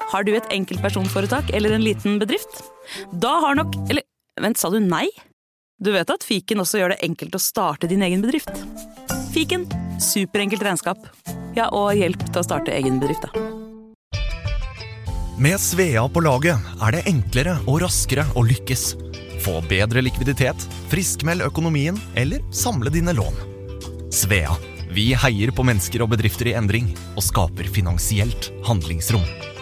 Har du et enkeltpersonforetak eller en liten bedrift? Da har nok... Eller, vent, sa du nei? Du vet at Fiken også gjør det enkelt å starte din egen bedrift. Fiken, superenkelt regnskap. Ja, og hjelp til å starte egen bedrift, da. Med Svea på laget det enklere og raskere å lykkes. Få bedre likviditet, friskmeld økonomien eller samle dine lån. Svea, vi heier på mennesker og bedrifter i endring og skaper finansielt handlingsrom.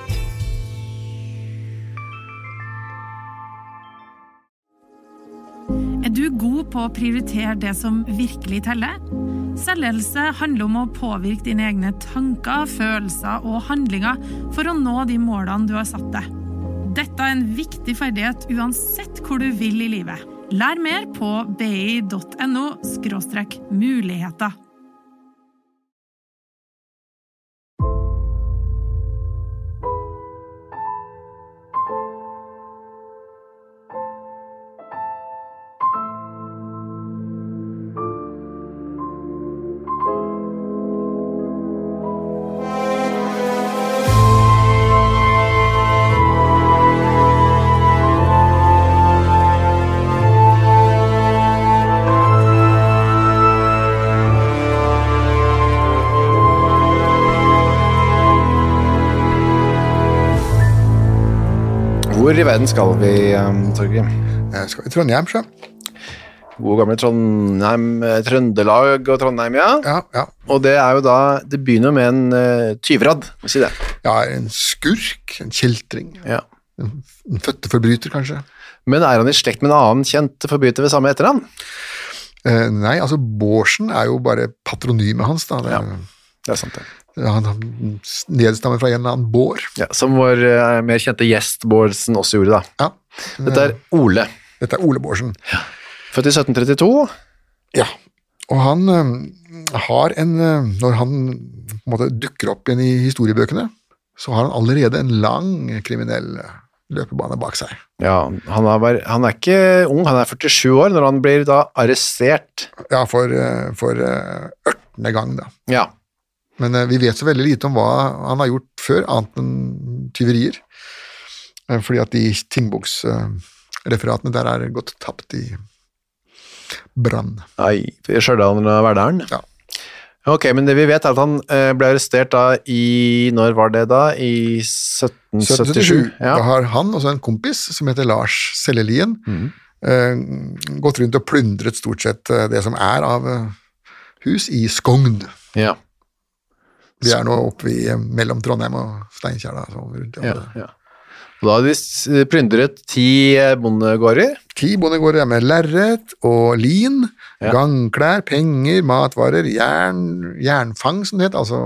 Du god på å prioritere det som virkelig teller? Selvledelse handler om å påvirke dine egne tanker, følelser og handlinger for å nå de målene du har satt deg. Dette en viktig ferdighet uansett hvor du vil i livet. Lær mer på bi.no/muligheter. Hvor i verden skal vi, Torgrim? Skal vi Trondheim, så? God gamle Trondheim, Trøndelag og Trondheim, ja. Ja. Og det jo da, det begynner med en tyvrad, må si det. Ja, en skurk, en kjeltring. Ja. En fødte forbryter, kanskje. Men han i slekt med en annen kjent forbryter ved samme etternavn? Nei, altså Bårdsen jo bare patronymet hans, da. Ja, det sant det. Han nedstammer fra en eller annen Bård. Ja, som vår mer kjente gjest Bårdsen også gjorde da. Ja. Dette Ole. Dette Ole Bårdsen. Ja. Født i 1732. Ja, og han har når han på en måte dukker opp igjen i historiebøkene, så har han allerede en lang kriminell løpebane bak seg. Ja, han ikke ung, han 47 år når han blir da arrestert. Ja, for 18. gang da. Ja. Men vi vet så veldig lite om hva han har gjort før, annet enn tyverier. Fordi at de tingboksreferatene der gått tapt i brann. Nei, i Stjørdal og Verdalen? Ja. Ok, men det vi vet at han ble arrestert da når var det da? I 1777? Ja. Da har han og så en kompis som heter Lars Sellelien gått rundt og plundret stort sett det som av hus i Skogn. Ja. Vi nå oppe mellom Trondheim og Steinkjer da, så rundt. Ja. Og da har de plyndret 10 bondegårder. 10 bondegårder med lerret og lin, gangklær, penger, matvarer, jernfang som det heter, altså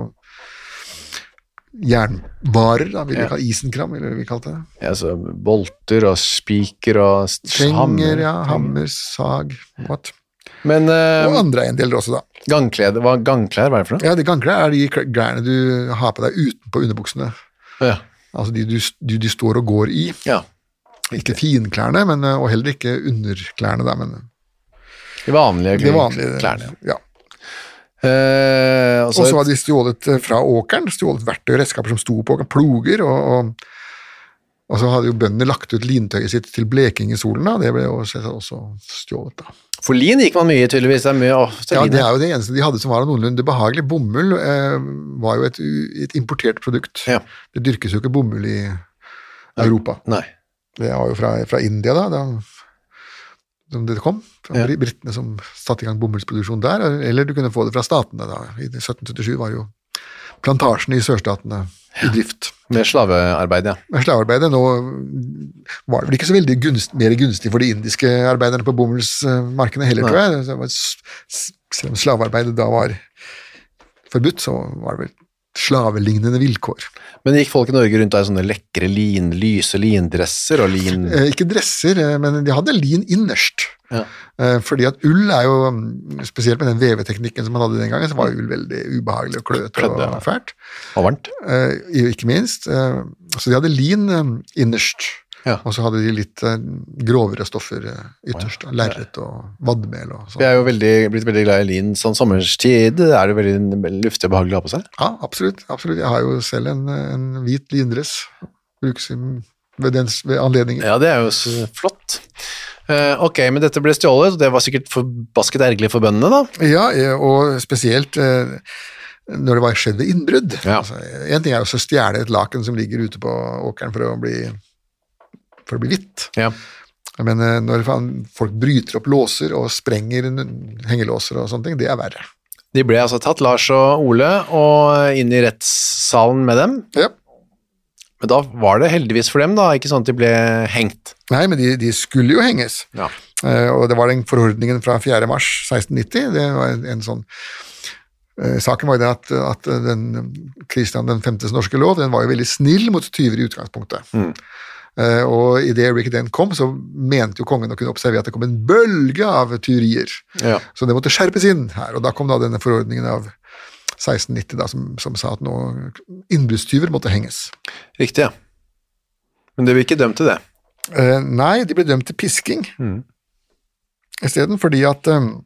jernvarer, da, vil vi kalle isenkram, eller vi kalte det. Ja, så bolter og spiker og penger, hammer, sag, what? Men, og andre eiendeler også da. Gangklær, hva det for noe? Ja, de gangklær de klærne du har på deg utenpå underbuksene. Ja. Altså de du står og går i. Ja. Ikke finklærne, og heller ikke underklærne da, men de vanlige klærne. Ja. Og så var de stjålet fra åkeren, stjålet verktøy og redskaper som sto på åkeren, ploger, og så hadde jo bøndene lagt ut lintøyet sitt til bleking i solen da, det ble jo også stjålet da. For lin gikk man mye tydeligvis. Ja, det jo det eneste de hadde som var noenlunde behagelig. Bomull var jo et importert produkt. Ja. Det dyrkes jo ikke bomull i Europa. Nei. Det var jo fra India da det kom. Fra brittene som satte i gang bomullsproduksjon der, eller du kunne få det fra statene da. I 1777 var jo plantasjen i sørstatene i drift. Med slavearbeid, ja. Med slavearbeidet. Nå var det vel ikke så veldig mer gunstig for de indiske arbeiderne på bomullsmarkene heller, tror jeg. Selv om slavearbeidet da var forbudt, så var det vel slavelignende vilkår. Men gikk folk i Norge rundt av sånne lekre lyse lindresser og lin? Ikke dresser, men de hadde lin innerst. Ja. Fordi at ull jo, spesielt med den veveteknikken som man hadde den gangen, så var ull veldig ubehagelig og kløt og fælt. Og varmt. Ikke minst. Så de hadde lin innerst. Ja. Og så hadde de litt grovere stoffer ytterst, lerret og vadmel og sånn. Vi jo blitt veldig glad i lin sånn sommerstid. Det veldig luftig og behagelig å ha på seg? Ja, absolutt. Jeg har jo selv en hvit lindress brukes ved anledninger. Ja, det er jo så flott. Ok, men dette ble stjålet, og det var sikkert forbasket ergerlig for bøndene da? Ja, og spesielt når det var skjedd innbrudd. Ja. Altså, en ting er jo å stjele et laken som ligger ute på åkeren for å bli hvitt. Ja. Men når folk bryter opp låser og sprenger hengelåser og sånne ting, det er verre. De ble altså tatt, Lars og Ole, og inn i rettssalen med dem. Ja. Men da var det heldigvis for dem da, ikke sånn at de ble hengt. Nei, men de skulle jo henges. Ja. Og det var den forordningen fra 4. mars 1690, det var en sånn saken var jo det at den Kristian den 5. norske lov, den var jo veldig snill mot tyver i utgangspunktet. Og i det øyeblikket den kom, så mente jo kongen å kunne observere at det kom en bølge av tyverier. Ja. Så det måtte skjerpes inn her, og da kom da denne forordningen av 1690 da, som sa at nå innbruddstyver måtte henges. Riktig, ja. Men det ble ikke dømt til det. Nei, de ble dømt til pisking. I stedet fordi at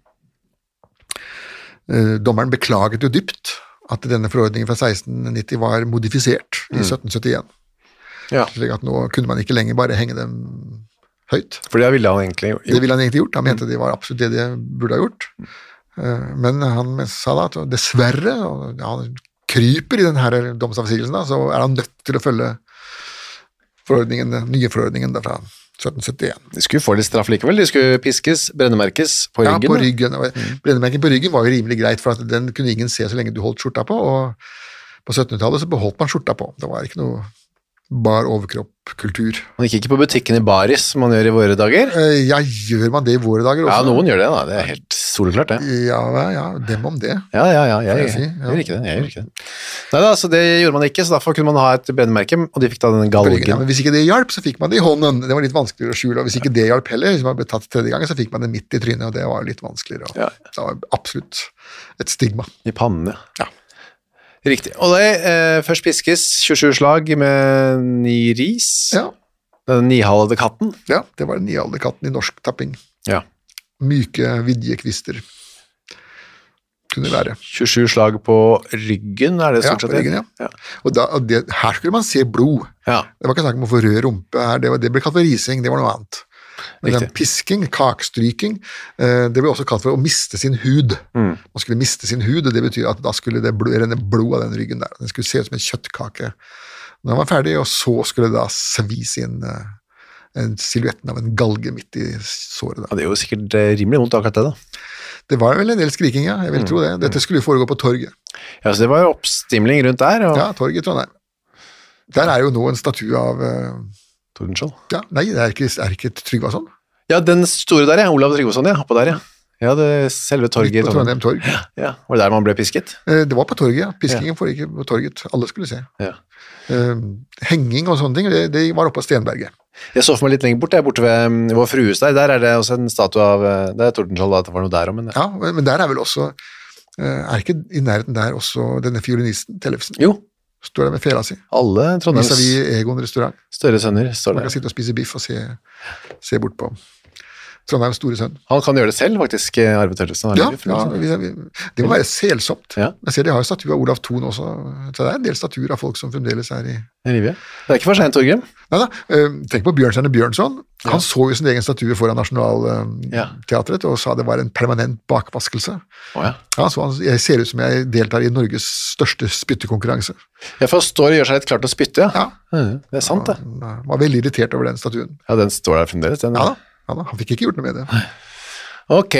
dommeren beklaget jo dypt at denne forordningen fra 1690 var modifisert i 1771. Ja. Slik at nå kunne man ikke lenger bare henge dem høyt. For det ville han egentlig gjort. Det ville han egentlig gjort. Han mente det var absolutt det de burde ha gjort. Men han sa da at dessverre, og han kryper i denne domsavsigelsen, så er han nødt til å følge den nye forordningen da fra 1771. De skulle få litt straff likevel, de skulle piskes, brennemerkes på ryggen. Ja, på ryggen. Brennemerken på ryggen var jo rimelig greit, for at den kunne ingen se så lenge du holdt skjorta på, og på 1700-tallet så beholdt man skjorta på. Det var ikke noe bar overkropp-kultur. Man gikk ikke på butikken i baris, som man gjør i våre dager? Ja, gjør man det i våre dager også? Ja, noen gjør det da, det er helt soleklart det. Ja, dem om det. Ja, jeg gjør ikke det. Neida, så det gjorde man ikke, så derfor kunne man ha et brennemerke, og de fikk da denne galgen. Ja, men hvis ikke det hjalp, så fikk man det i hånden. Det var litt vanskeligere å skjule, og hvis ikke det hjalp heller, hvis man ble tatt 3. gang, så fikk man det midt i trynet, og det var litt vanskeligere. Ja. Det var absolutt et stigma. I pannen, ja. Riktig. Og det først piskes 27 slag med 9 ris. Ja. Den nihalede katten. Ja, det var den nihalede katten i norsk tapping. Ja. Myke, vidje kvister. Kunne være. 27 slag på ryggen, er det stort sett? Ja, på ryggen, ja. Og her skulle man se blod. Ja. Det var ikke snakk om å få rød rumpe her, det ble kalt for rising, det var noe annet. Men den pisking, kakstryking, det ble også kalt for å miste sin hud. Man skulle miste sin hud, og det betyr at da skulle det renne blod av den ryggen der. Den skulle se ut som en kjøttkake når den var ferdig, og så skulle det da svis inn silhuetten av en galge midt i såret. Da. Ja, det er jo sikkert rimelig vondt akkurat det da. Det var vel en del skriking, ja, jeg vil tro det. Dette skulle jo foregå på torget. Ja, så det var jo oppstimling rundt der. Og... Ja, torget i Trondheim. Der er jo nå en statue av... Tordenskjold? Ja, nei, det er ikke Tryggvason. Ja, den store der, ja. Olav Tryggvason, ja. Oppå der, ja. Ja, det selve torget i Trondheim torg. Ja, var det der man ble pisket? Det var på torget, ja. Piskingen foregikk på torget. Alle skulle se. Ja. Henging og sånne ting, det var oppe på Stenberget. Jeg så for meg litt lenger bort, jeg er borte ved vår frues der er det også en statue av, det er Tordenskjold, at det var noe der om. Men... Ja, men der er vel også, er ikke i nærheten der også denne fiolinisten, Tellefsen? Jo. Står der med fela si. Alle Trondheims... Vis-à-vis Egon restaurant. Større sønner står der. Man kan sitte og spise biff og se bort på Trondheims store sønn. Han kan gjøre det selv, faktisk, Arve Tellefsen. Ja, det må være selsomt. Ja. Jeg ser de har jo statue av Olav Thon også, så det er en del statuer av folk som fremdeles er i livet. Det er ikke for sent, Torgrim. Neida, tenk på Bjørnstjerne Bjørnson. Han så jo sin egen statue foran Nationalteatret og sa det var en permanent bakvaskelse. Ja, så jeg ser ut som jeg deltar i Norges største spyttekonkurranse. Jeg forstår og gjør seg litt klart å spytte, ja. Det er sant, det. Han var veldig irritert over den statuen. Ja, den står der fremdeles, den. Ja da. Han fikk ikke gjort noe med det. Ok,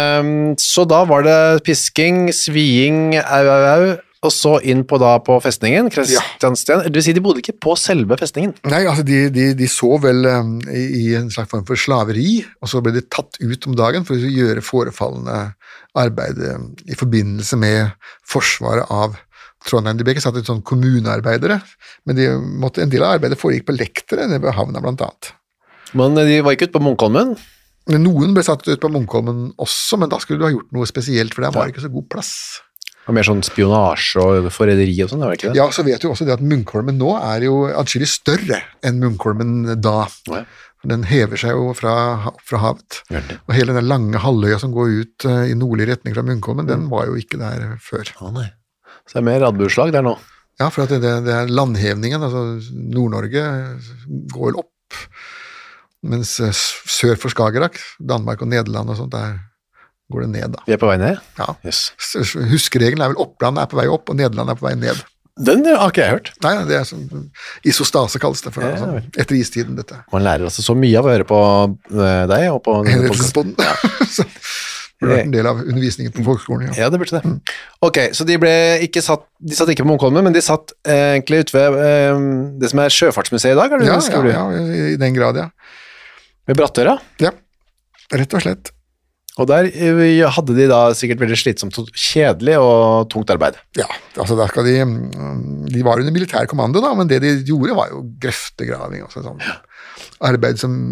så da var det pisking, sviing, au, og så inn på festningen, Kristiansten. Det vil si, de bodde ikke på selve festningen? Nei, altså de så vel i en slags form for slaveri, og så ble de tatt ut om dagen for å gjøre forefallende arbeid i forbindelse med forsvaret av Trondheim. De ble ikke satt ut sånn kommunearbeidere, men en del av arbeidet foregikk på lektere nede ved havna blant annet. Men de var ikke ute på Munkholmen? Noen ble satt ut på Munkholmen også, men da skulle du ha gjort noe spesielt, for det var ikke så god plass. Og mer sånn spionasje og forræderi og sånn, var det ikke det? Ja, så vet du også det at Munkholmen nå er jo atskillig større enn Munkholmen da. Ja. Den hever seg jo fra havet. Og hele den lange halvøya som går ut i nordlig retning fra Munkholmen, den var jo ikke der før. Nei. Så det er mer radbuslag der nå? Ja, for at det er landhevningen, altså Nord-Norge går vel opp, mens sør for Skagerrak, Danmark og Nederland og sånt, der går det ned da. Vi er på vei ned? Ja. Yes. Huskeregelen er vel Oppland er på vei opp, og Nederland er på vei ned. Den har ikke jeg hørt. Nei, det er sånn, isostase kalles det for det, Ja, altså, etter istiden dette. Man lærer altså så mye av å høre på deg og på Henrettelsespodden. Så det har vært en del av undervisningen på folkeskolen, ja. Ja, det burde det. Ok, så de satt ikke på Munkholmen, men de satt egentlig ute ved det som er Sjøfartsmuseet i dag, er det det skriver du? Ja, i den grad, ja. Ved Brattøra? Ja, rett og slett. Og der hadde de da sikkert veldig slitsomt, kjedelig og tungt arbeid. Ja, altså der skal de var under militær kommando da, men det de gjorde var jo grøftegraving, altså sånn arbeid som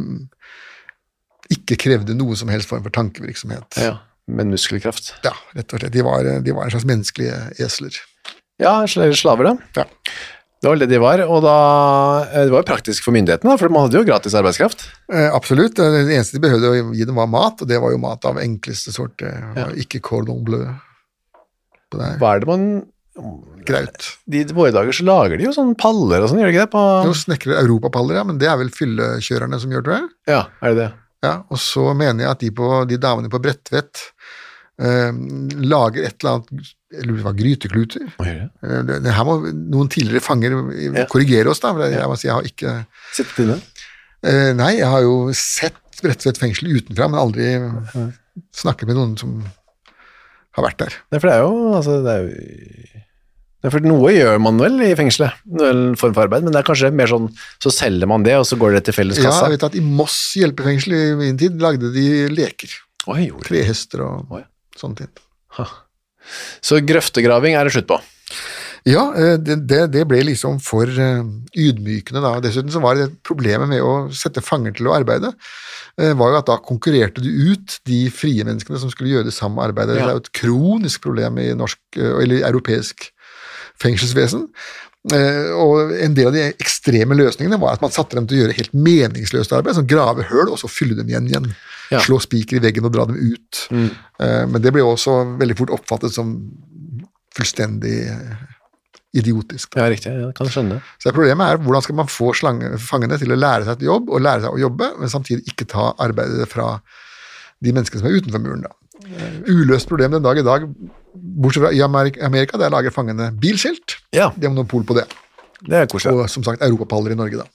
ikke krevde noe som helst form for tankevirksomhet. Ja, men muskelkraft. Ja, rett og slett. De var en slags menneskelige esler. Ja, slaver da. Ja. Det var det de var, og da, det var jo praktisk for myndighetene, for man hadde jo gratis arbeidskraft. Absolutt. Det eneste de behøvde å gi dem var mat, og det var jo mat av enkleste sort. Ikke cordon bleu. Hva er det man... Graut. I våre dager så lager de jo sånne paller og sånn, gjør de ikke det? Jo, snekrer europapaller, ja, men det er vel fyllekjørerne som gjør, tror jeg. Ja, er det det? Ja, og så mener jeg at de damene på Bredtvet lager et eller annet, eller det var grytekluter. Hva gjør det? Det her må noen tidligere fanger korrigere oss da, for jeg må si jeg har ikke... Sitter inne? Nei, jeg har jo sett Bredtvet fengsel utenfra, men aldri snakket med noen som har vært der. Nei, for det er jo, altså, det er for noe gjør man vel i fengselet, en form for arbeid, men det er kanskje mer sånn, så selger man det, og så går det til felles kassa. Ja, jeg vet at i Moss hjelpefengsel i min tid lagde de leker. Trehester og sånne ting. Så grøftegraving er det slutt på? Ja, det ble liksom for ydmykende da. Dessuten så var det problemet med å sette fanger til å arbeide, var jo at da konkurrerte du ut de frie menneskene som skulle gjøre det samme arbeidet. Det er jo et kronisk problem i norsk eller europeisk fengselsvesen, og en del av de ekstreme løsningene var at man satte dem til å gjøre helt meningsløst arbeid, som grave høl, og så fylle dem igjen, slå spiker i veggen og dra dem ut. Men det ble også veldig fort oppfattet som fullstendig idiotisk. Ja, riktig, jeg kan skjønne. Så problemet er hvordan skal man få fangene til å lære seg et jobb, og lære seg å jobbe, men samtidig ikke ta arbeidet fra de menneskene som er utenfor muren da. Uløst problem den dag i dag, bortsett fra i Amerika, der lager fangene bilskilt. Ja. De har monopol på det. Det er koselig. Og som sagt, europapaller i Norge da.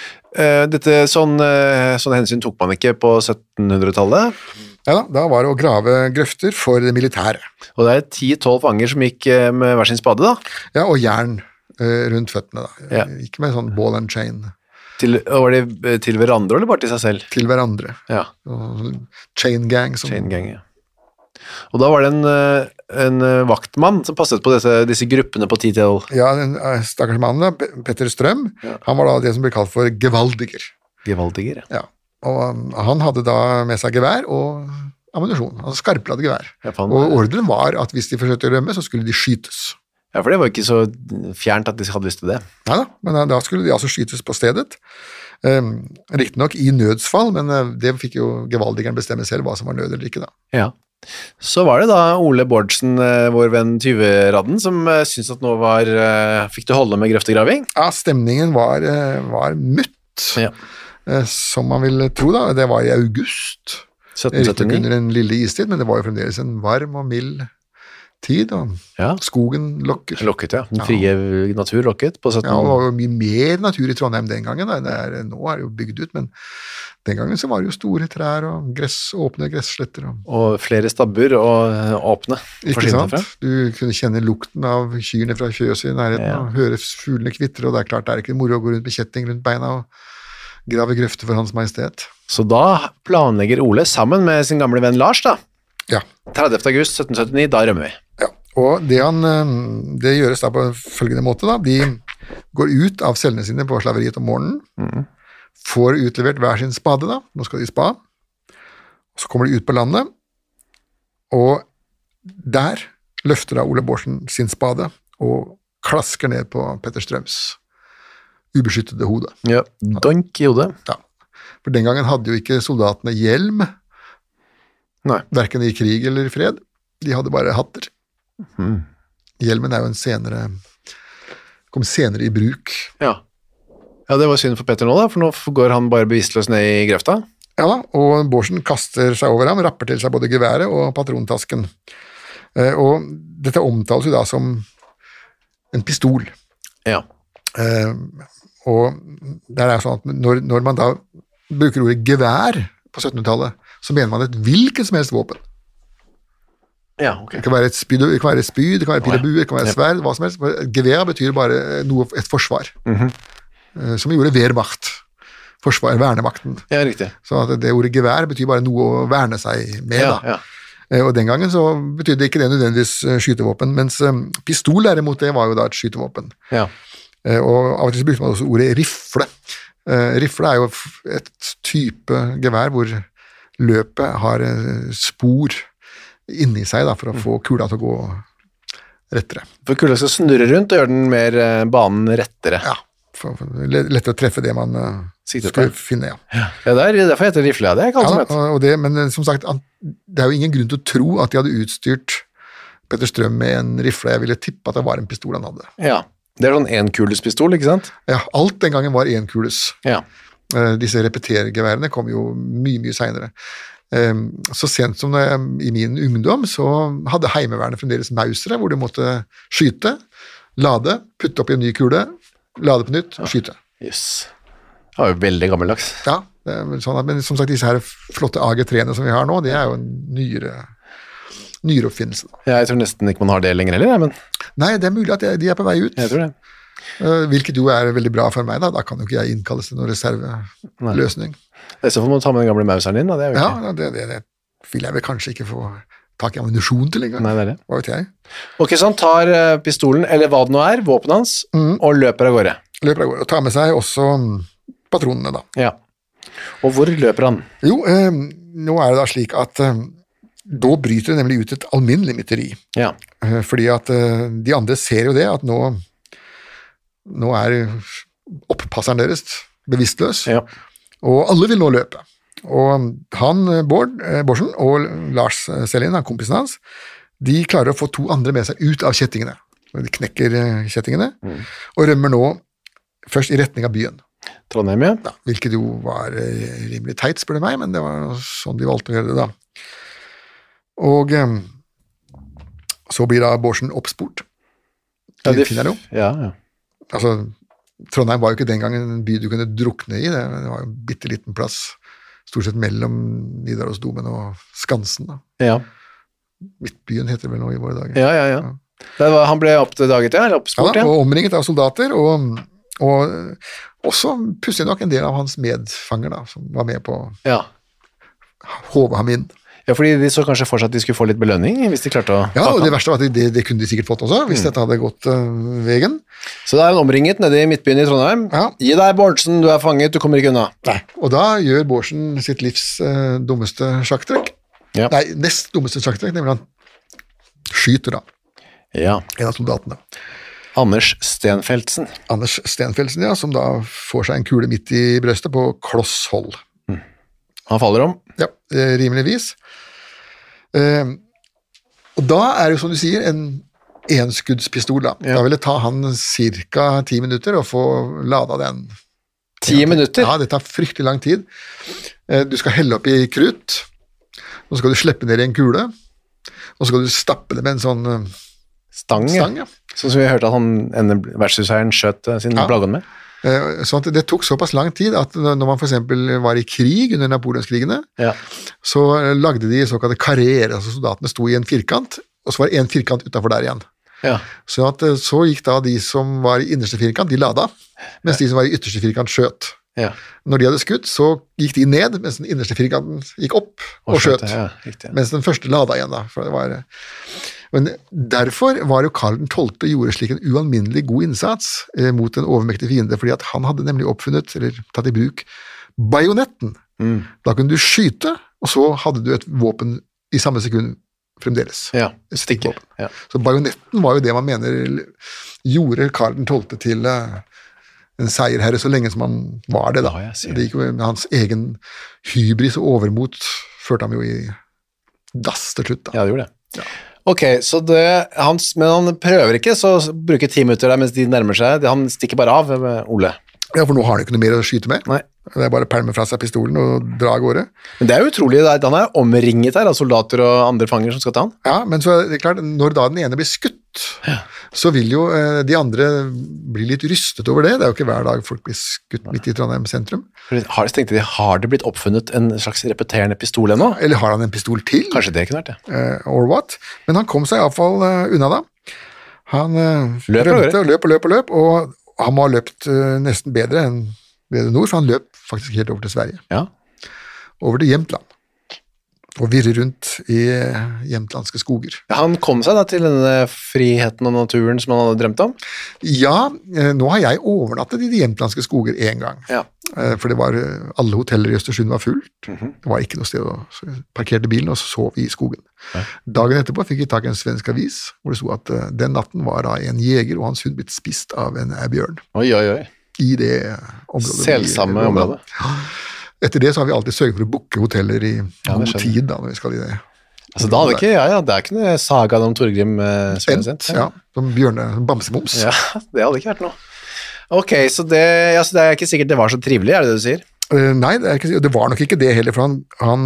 Sånne hensyn tok man ikke på 1700-tallet? Ja da var det å grave grøfter for det militære. Og det er 10-12 fanger som gikk med hver sin spade da? Ja, og jern rundt føttene da. Ja. Ikke med sånn ball and chain. Var det til hverandre, eller bare til seg selv? Til hverandre. Ja. Chain gang. Chain gang, ja. Og da var det en vaktmann som passet på disse gruppene på 10-12. Ja, den stakkars mannen, Petter Strøm, han var da det som ble kalt for gevaldiger. Gevaldiger, ja. Og han hadde da med seg gevær og ammunisjon, altså skarpladd gevær. Ja, og ordren var at hvis de forsøkte å rømme, så skulle de skytes. Ja, for det var ikke så fjernt at de hadde lyst til det. Neida, men da skulle de altså skytes på stedet. Riktig nok i nødsfall, men det fikk jo gevaldigeren bestemme selv hva som var nød eller ikke da. Ja. Så var det da Ole Bårdsen, vår venn Tyveradden, som syntes at nå fikk du holde med grøftegraving? Ja, stemningen var mutt, som man vil tro da. Det var i august. 1779. Under en lille istid, men det var jo fremdeles en varm og mild tid, og skogen lokket. Lokket, ja. Den frie natur lokket på 17... Ja, og det var jo mye mer natur i Trondheim den gangen. Nå er det jo bygd ut, men den gangen så var det jo store trær og åpne gressletter. Og flere stabber og åpne. Ikke sant? Du kunne kjenne lukten av kyrne fra fjøset i nærheten, og høre fuglene kvitre, og det er klart det er ikke moro å gå rundt med kjetting rundt beina og grave grøfter for Hans Majestet. Så da planlegger Ole sammen med sin gamle venn Lars da? Ja. 30. august 1779, da rømmer vi. Ja, og det gjøres da på følgende måte da. De går ut av cellene sine på slaveriet om morgenen, får utlevert hver sin spade da, nå skal de spa, og så kommer de ut på landet, og der løfter da Ole Bårdsen sin spade, og klasker ned på Petter Strøms ubeskyttede hode. Ja, donk i hodet. Ja, for den gangen hadde jo ikke soldatene hjelm, hverken i krig eller i fred, de hadde bare hatter. Hjelmen er jo en senere kom senere i bruk. Ja, det var synd for Petter nå da, for nå går han bare bevisstløs ned i grøfta. Ja da, og Bårdsen kaster seg over ham, rapper til seg både geværet og patrontasken. Og dette omtales jo da som en pistol. Ja. Og det er sånn at når man da bruker ordet gevær på 1700-tallet, så mener man et hvilket som helst våpen. Ja, ok. Det kan være et spyd, det kan være pil og bue, det kan være et sverd, hva som helst. Gevær betyr bare et forsvar. Som gjorde Wehrmacht. Forsvar, vernemakten. Ja, riktig. Så at det ordet gevær betyr bare noe å verne seg med, da. Ja. Og den gangen så betydde ikke det nødvendigvis skytevåpen, mens pistol derimot, det var jo da et skytevåpen. Ja. Og av og til brukte man også ordet rifle. Rifle er jo et type gevær hvor løpet har spor inni seg da, for å få kula til å gå rettere. For kula skal snurre rundt og gjøre den mer banen rettere. Ja, lettere å treffe det man skulle finne, Ja, derfor heter det rifle, det er ikke alt som vet. Men som sagt, det er jo ingen grunn til å tro at de hadde utstyrt Petter Strøm med en rifle. Jeg ville tippe at det var en pistol han hadde. Ja, det er sånn enkules-pistol, ikke sant? Ja, alt den gangen var enkules. Ja. Disse repetergeværene kom jo mye senere. Så sent som i min ungdom så hadde heimevernet fremdeles mausere hvor du måtte skyte, lade, putte opp i en ny kule, lade på nytt og skyte. Yes. Det var jo veldig gammeldags. Ja, sånn men som sagt disse her flotte AG3-ene som vi har nå, det er jo en nyere oppfinnelse. Ja, jeg tror nesten ikke man har det lenger heller, men... Nei, det er mulig at de er på vei ut. Jeg tror det. Hvilket jo er veldig bra for meg da kan jo ikke jeg innkalles til noen reserveløsning. Det er så får man ta med den gamle mauseren din da, det er jo ikke... Ja, det vil jeg vel kanskje ikke få tak i ammunisjon til engang. Nei, det er det. Hva vet jeg? Ok, så han tar pistolen, eller hva det nå er, våpen hans, og løper av gårde. Og tar med seg også patronene da. Ja. Og hvor løper han? Jo, nå er det da slik at da bryter det nemlig ut et alminnelig mytteri. Ja. Fordi at de andre ser jo det, at nå er opppasseren deres bevisstløs, og alle vil nå løpe. Og han, Bårdsen og Lars Selin, kompisen hans, de klarer å få to andre med seg ut av kjettingene. De knekker kjettingene, og rømmer nå først i retning av byen. Trondheim, ja. Hvilket jo var rimelig teit, spør du meg, men det var sånn de valgte å gjøre det da. Og så blir da Bårdsen oppspurt. De finner det jo. Ja. Altså, Trondheim var jo ikke den gangen en by du kunne drukne i, det var jo en bitteliten plass, stort sett mellom Nidarosdomen og Skansen da. Ja. Midtbyen heter det vel nå i våre dager. Ja. Han ble oppdaget, eller oppspurt, og omringet av soldater, og også pussig nok en del av hans medfanger da, som var med på å håve ham inn. Ja, fordi de så kanskje for seg at de skulle få litt belønning, hvis de klarte å... Ja, og det verste var at det kunne de sikkert fått også, hvis dette hadde gått veien. Så da er han omringet nede i midtbyen i Trondheim. Ja. Gi deg, Bårdsen, du er fanget, du kommer ikke unna. Nei, og da gjør Bårdsen sitt livs dummeste sjakktrekk. Ja. Nei, nest dummeste sjakktrekk, nemlig han skyter da. Ja. En av soldatene. Anders Stenfeldsen, ja, som da får seg en kule midt i brøstet på kloss hold. Han faller om. Ja, rimeligvis. Og da er det jo, som du sier, en enskuddspistol da. Ja. Da vil det ta han cirka 10 minutter å få ladet den. 10 minutter? Ja, det tar fryktelig lang tid. Du skal helle opp i krutt, og så skal du slippe ned i en kule, og så skal du stappe det med en sånn stang, ja. Sånn som vi hørte at vertshusherren skjøt sin blaggon med. Så det tok såpass lang tid at når man for eksempel var i krig under Napoleonskrigene, så lagde de såkalte karriere, altså soldatene sto i en firkant, og så var det en firkant utenfor der igjen. Ja. Så gikk da de som var i innerste firkant, de lada, mens de som var i ytterste firkant skjøt. Ja. Når de hadde skutt, så gikk de ned, mens den innerste firkanten gikk opp og skjøt. Mens den første lada igjen da. For det var... Men derfor var jo Karl 12. gjorde slik en ualminnelig god innsats mot en overmektig fiende, fordi at han hadde nemlig oppfunnet, eller tatt i bruk, bajonetten. Da kunne du skyte, og så hadde du et våpen i samme sekund fremdeles. Ja, stikker. Ja. Så bajonetten var jo det man mener gjorde Karl 12. til en seierherre så lenge som han var det da. Det gikk jo med hans egen hybris og overmot førte ham jo i dass til slutt da. Ja, det gjorde det. Ja. Ok, så men han prøver ikke, så bruker 10 minutter der mens de nærmer seg. Han stikker bare av, Ole. Ja, for nå har han ikke noe mer å skyte med. Nei. Det er bare å pælme fra seg pistolen og dra av gårde. Men det er jo utrolig, han er omringet her av soldater og andre fanger som skal ta han. Ja, men så er det klart, når da den ene blir skutt, så vil jo de andre bli litt rystet over det. Det er jo ikke hver dag folk blir skutt midt i Trondheim sentrum. Har det blitt oppfunnet en slags repeterende pistol ennå? Eller har han en pistol til? Kanskje det kunne vært det. Or what? Men han kom seg i hvert fall unna da. Han løp, og han må ha løpt nesten bedre enn nord, for han løp faktisk helt over til Sverige. Ja. Over til Jämtland. Og virre rundt i jämtlandske skoger. Ja, han kom seg da til denne friheten og naturen som han hadde drømt om? Ja, nå har jeg overnattet i de jämtlandske skoger en gang. Ja. For det var, alle hoteller i Østersund var fullt. Det var ikke noe sted å parkerte bilen, og så sov vi i skogen. Ja. Dagen etterpå fikk jeg tak i en svensk avis, hvor det stod at den natten var da en jeger og hans hund blitt spist av en bjørn. Oi. I det området. Selsamme området. Etter det så har vi alltid sørget for å booke hoteller i god tid da, når vi skal i det. Altså da hadde ikke, det er ikke noe saga om Torgrim Svendsent. Ja, som Bamsemums. Ja, det hadde ikke vært noe. Ok, så det er ikke sikkert det var så trivelig, er det du sier? Nei, det var nok ikke det heller, for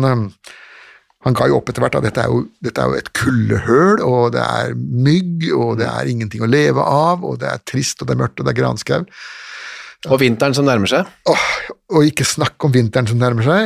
han ga jo opp etter hvert at dette er jo et kuldehøl, og det er mygg, og det er ingenting å leve av, og det er trist, og det er mørkt, og det er granskau. Og vinteren som nærmer seg? Og ikke snakk om vinteren som nærmer seg,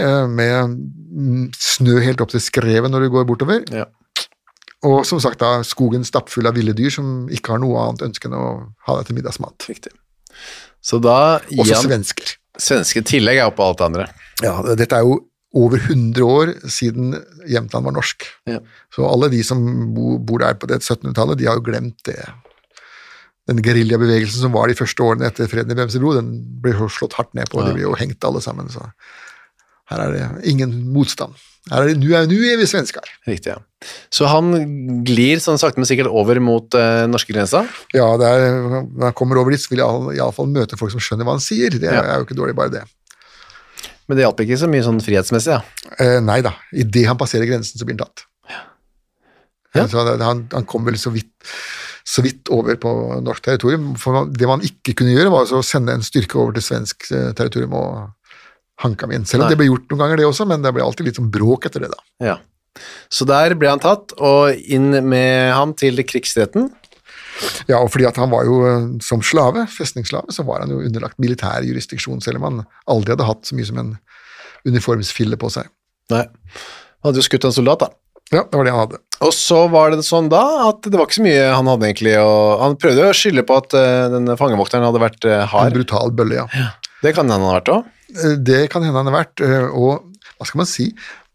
med snø helt opp til skrevet når du går bortover. Ja. Og som sagt da, skogen stappfull av ville dyr som ikke har noe annet ønske enn å ha det til middagsmat. Riktig. Så da også svensker. Svenske tillegg er oppå alt det andre. Ja, dette er jo over 100 år siden Jämtland var norsk. Ja. Så alle de som bor der på det 1700-tallet, de har jo glemt det. Den guerillabevegelsen som var de første årene etter freden i Bremsebro, den ble slått hardt ned på, og de ble jo hengt alle sammen, så her er det ingen motstand. Nå er vi svenskar. Riktig, ja. Så han glir sånn sakte men sikkert over mot norske grensa? Ja, når han kommer over dit, så vil jeg i alle fall møte folk som skjønner hva han sier. Det er jo ikke dårlig bare det. Men det hjalp ikke så mye sånn frihetsmessig, ja? Nei da. I det han passerer grensen, så blir han tatt. Ja. Så han kom vel så vidt over på norsk territorium, for det man ikke kunne gjøre var å sende en styrke over til svensk territorium og hanke ham inn. Selv om det ble gjort noen ganger det også, men det ble alltid litt sånn bråk etter det da. Ja. Så der ble han tatt, og inn med ham til krigsretten? Ja, og fordi at han var jo som slave, festningsslave, så var han jo underlagt militær jurisdiksjon, selv om han aldri hadde hatt så mye som en uniformsfille på seg. Nei, han hadde jo skutt en soldat da. Ja, det var det han hadde. Og så var det sånn da, at det var ikke så mye han hadde egentlig, og han prøvde å skylde på at den fangevokteren hadde vært hard. En brutal bølle, ja. Det kan hende han har vært også. Det kan hende han har vært, og hva skal man si,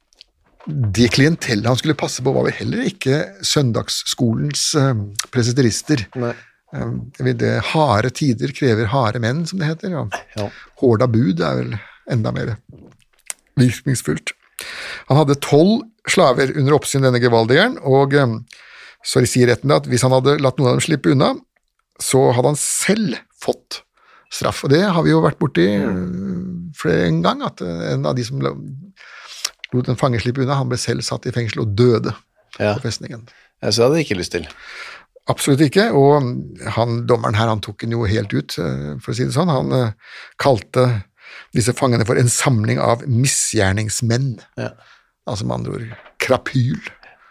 det klientellet han skulle passe på var vel heller ikke søndagsskolens preseterister. Nei. Det harde tider krever harde menn, som det heter. Ja. Hårda bud er vel enda mer virkningsfullt. Han hadde 12 slaver under oppsyn denne gevaldigeren, og så sier retten at hvis han hadde latt noen av dem slippe unna, så hadde han selv fått straff. Og det har vi jo vært borti flere en gang, at en av de som lot en fange slippe unna, han ble selv satt i fengsel og døde på festningen. Ja, så det hadde jeg ikke lyst til. Absolutt ikke, og dommeren her, han tok den jo helt ut, for å si det sånn. Han kalte disse fangene for en samling av misgjerningsmenn. Ja. Altså med andre ord, krapyl.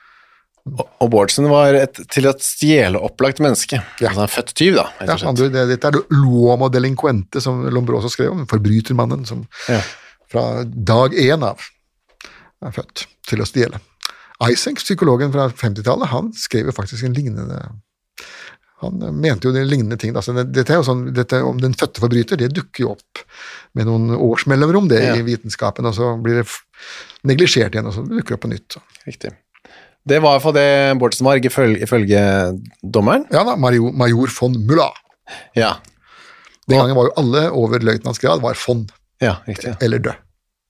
Og Bårdsen var til et stjeleopplagt menneske. Ja. Altså en født tyv da, rett og slett. Ja, dette er l'uomo delinquente, som Lombroso skrev om, forbrytermannen, som fra dag 1 av er født til å stjele. Eysenck, psykologen fra 50-tallet, han skrev jo faktisk en lignende... Han mente jo det lignende ting. Altså, dette er jo sånn, dette om den fødte forbryter, det dukker jo opp med noen års mellomrom det i vitenskapen, og så blir det neglisjert igjen, og så dukker det opp på nytt. Så. Riktig. Det var i hvert fall det Bårdsen var, ifølge dommeren? Ja da, major von Mulla. Ja. Den gangen var jo alle over løytnantsgrad var von. Ja, riktig. Eller død.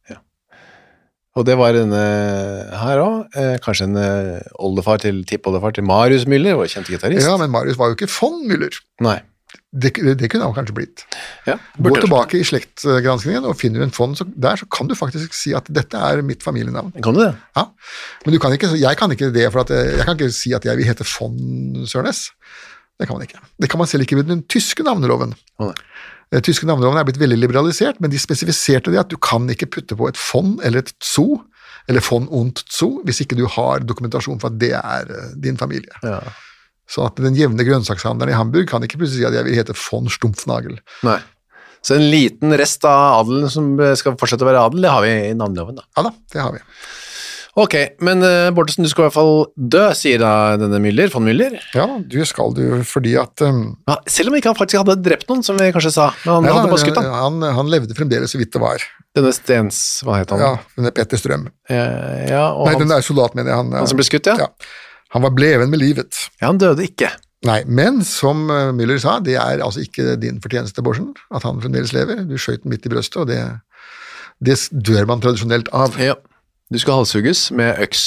Og det var denne her også, kanskje en tippoldefar til Marius Müller, vår kjente gitarist. Ja, men Marius var jo ikke von Müller. Nei. Det kunne han kanskje blitt. Ja, Gå tilbake i slektgranskningen og finner du en fond, så kan du faktisk si at dette er mitt familienavn. Kan du det? Ja, men jeg kan ikke det, for jeg kan ikke si at jeg vil hete von Sørnes. Det kan man ikke. Det kan man selv ikke ved den tyske navneloven. Den tyske navneloven er blitt veldig liberalisert, men de spesifiserte det at du kan ikke putte på et von eller et zo, eller von und zo, hvis ikke du har dokumentasjon for at det er din familie. Ja. Så at den jevne grønnsakshandleren i Hamburg kan ikke plutselig si at jeg vil hete von Stumpfnagel. Nei. Så en liten rest av adelen som skal fortsette å være adel, det har vi i navneloven da. Ja da, det har vi. Ok, men Bortesen, du skal i hvert fall dø, sier da denne Müller, von Müller. Ja, du skal fordi at... Ja, selv om ikke han faktisk hadde drept noen, som vi kanskje sa, men han hadde bare skutt han. Han levde fremdeles så vidt det var. Denne Stens, hva heter han? Ja, denne Peter Strøm. Ja, og Nei, den der soldat, mener jeg. Han som ble skutt, ja? Ja. Han var bleven med livet. Ja, han døde ikke. Nei, men som Müller sa, det er altså ikke din fortjeneste, Borsen, at han fremdeles lever. Du skjøt den midt i brøstet, og det dør man tradisjonelt av. Ja, du skal halshugges med øks.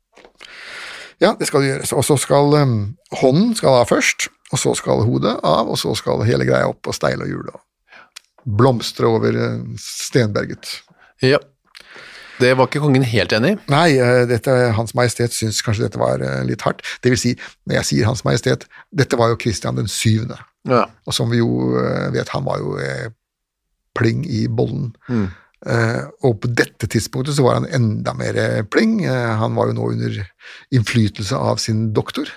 Ja, det skal du gjøre. Og så skal hånden skal av først, og så skal hodet av, og så skal hele greia opp og steile og hjul og blomstre over Stenberget. Ja. Det var ikke kongen helt enig? Nei, Hans Majestet synes kanskje dette var litt hardt. Det vil si, når jeg sier Hans Majestet, dette var jo Kristian den 7. Ja. Og som vi jo vet, han var jo pling i bollen. Og på dette tidspunktet så var han enda mer pling. Han var jo nå under innflytelse av sin doktor.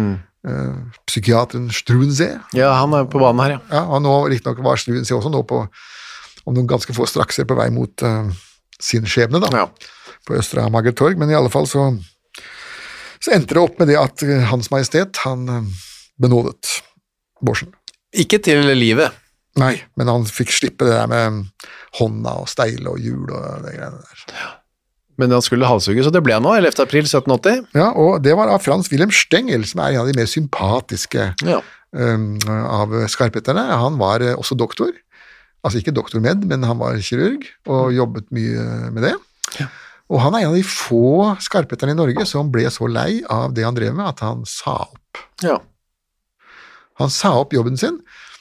Psykiateren Struensee. Ja, han er på banen her, ja. Ja, og nå riktignok var Struensee også nå om noen ganske få strakser på vei mot sin skjebne da, på Østre Hamar torg, men i alle fall så endte det opp med det at Hans Majestet, han benådet Borsen. Ikke til livet? Nei, men han fikk slippe det der med hånda og steile og hjul og det greiene der. Ja. Men han skulle halshugges, og det ble han nå, 11. april 1780? Ja, og det var av Frans Wilhelm Stengel, som er en av de mer sympatiske av skarpetterne. Han var også doktor. Altså ikke doktor med, men han var kirurg og jobbet mye med det. Ja. Og han er en av de få skarpetterne i Norge som ble så lei av det han drev med, at han sa opp. Ja. Han sa opp jobben sin,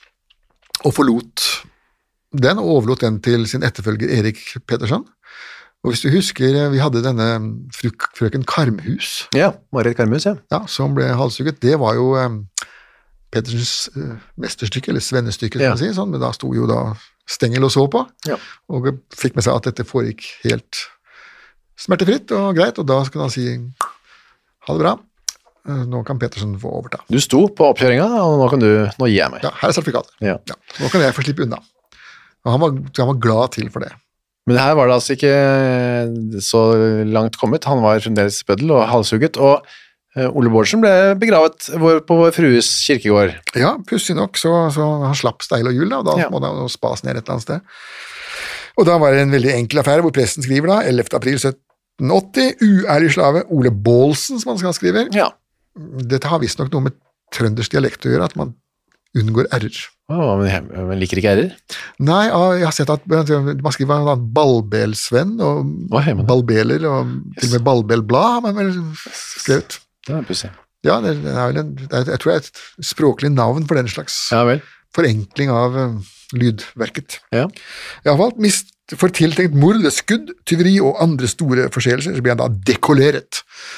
og forlot den, og overlot den til sin etterfølger Erik Petersen. Og hvis du husker, vi hadde denne frøken Karmhus. Ja, Marit Karmhus, ja. Ja, som ble halshugget. Det var jo Petersens mesterstykke, eller svennestykke, skal man si, sånn, men da sto jo da Stengel og så på, og fikk med seg at dette foregikk helt smertefritt og greit, og da skulle han si, ha det bra, nå kan Petersen få overta. Du sto på oppkjøringa, og nå gir jeg meg. Ja, her er sertifikatet. Ja. Ja, nå kan jeg få slippe unna. Og han var glad til for det. Men her var det altså ikke så langt kommet, han var fremdeles bøddel og halshugget, og Ole Bårdsen ble begravet på vår frues kirkegård. Ja, pussig nok, så han slapp steil og hjul, og da må han spas ned et eller annet sted. Og da var det en veldig enkel affære, hvor presten skriver da, 11. april 1780, uærlig slave Ole Båldsen, som han skal skrive. Ja. Dette har visst nok noe med trøndersk dialekt å gjøre, at man unngår r-er. Men liker ikke r-er? Nei, jeg har sett at man skriver Ballbelsvenn, og Ballbeler, og til og med Ballbelblad har man vel skrevet. Det er pussig. Ja, det er vel jeg tror det er et språklig navn for den slags forenkling av lydverket. Ja. I alle fall, for tiltenkt mord, skudd, tyveri og andre store forseelser, så blir han da dekolleret.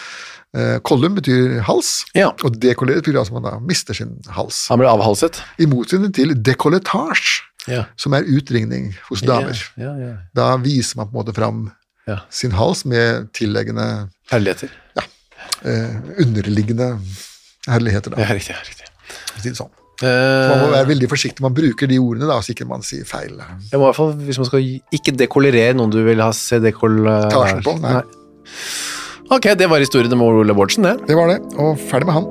Kollum betyr hals, og dekolleret betyr altså at man da mister sin hals. Han ble avhalset. I motsetning til dekolletage, som er utringning hos damer. Da viser man på en måte fram sin hals med tilleggende herligheter. Ja. Underliggende herligheter da. Ja, riktig. Sånn. Så man må være veldig forsiktig, man bruker de ordene da, så ikke man sier feil. I hvert fall, hvis man skal ikke dekollere noen du vil ha se dekollasjon på, nei. Ok, det var historien om Ole Bårdsen, det. Det var det, og ferdig med han.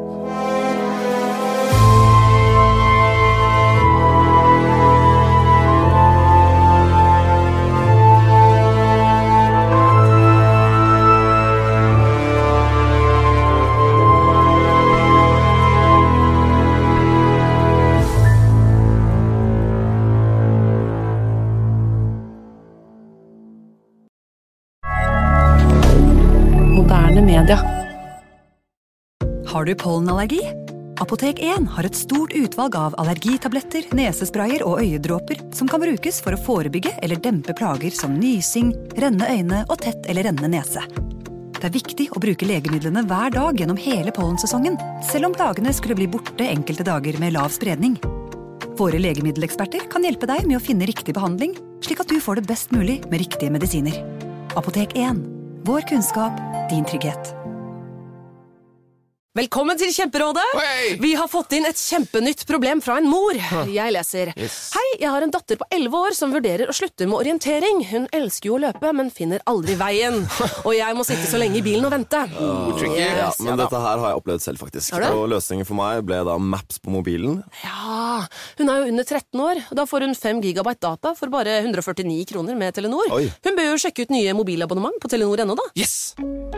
Har du pollenallergi? Apotek 1 har et stort utvalg av allergitabletter, nesesprayer og øyedråper som kan brukes for å forebygge eller dempe plager som nysing, rennende øyne og tett eller rennende nese. Det er viktig å bruke legemidlene hver dag gjennom hele pollensesongen, selv om plagene skulle bli borte enkelte dager med lav spredning. Våre legemiddeleksperter kan hjelpe deg med å finne riktig behandling, slik at du får det best mulig med riktige medisiner. Apotek 1. Vår kunnskap, din trygghet. Velkommen til Kjemperådet! Hey! Vi har fått inn et kjempenytt problem fra en mor. Jeg leser. Yes. Hei, jeg har en datter på 11 år som vurderer å slutte med orientering. Hun elsker jo å løpe, men finner aldri veien. Og jeg må sitte så lenge i bilen og vente. Ja, men dette her har jeg opplevd selv faktisk. Og løsningen for meg ble da Maps på mobilen. Ja, hun er jo under 13 år. Da får hun 5 gigabyte data for bare 149 kroner med Telenor. Oi. Hun bør jo sjekke ut nye mobilabonnement på Telenor.no da. Yes!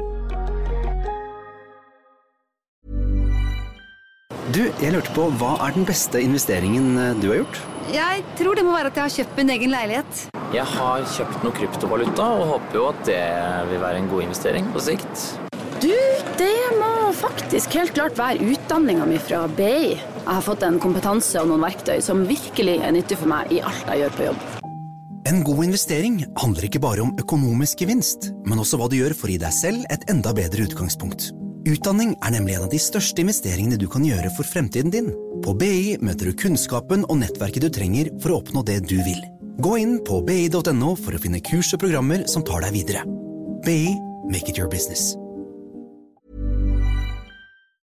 Du, jeg lurte på, hva er den beste investeringen du har gjort? Jeg tror det må være at jeg har kjøpt min egen leilighet. Jeg har kjøpt noe kryptovaluta og håper jo at det vil være en god investering på sikt. Du, det må faktisk helt klart være utdanningen min fra BI. Jeg har fått en kompetanse og noen verktøy som virkelig er nyttig for meg i alt jeg gjør på jobb. En god investering handler ikke bare om økonomisk gevinst, men også hva du gjør for å gi deg selv et enda bedre utgangspunkt. Utdanning er nemlig en av de største investeringene du kan gjøre for fremtiden din. På BI møter du kunnskapen og nettverket du trenger for å oppnå det du vil. Gå inn på bi.no for å finne kurs og programmer som tar deg videre. BI, make it your business.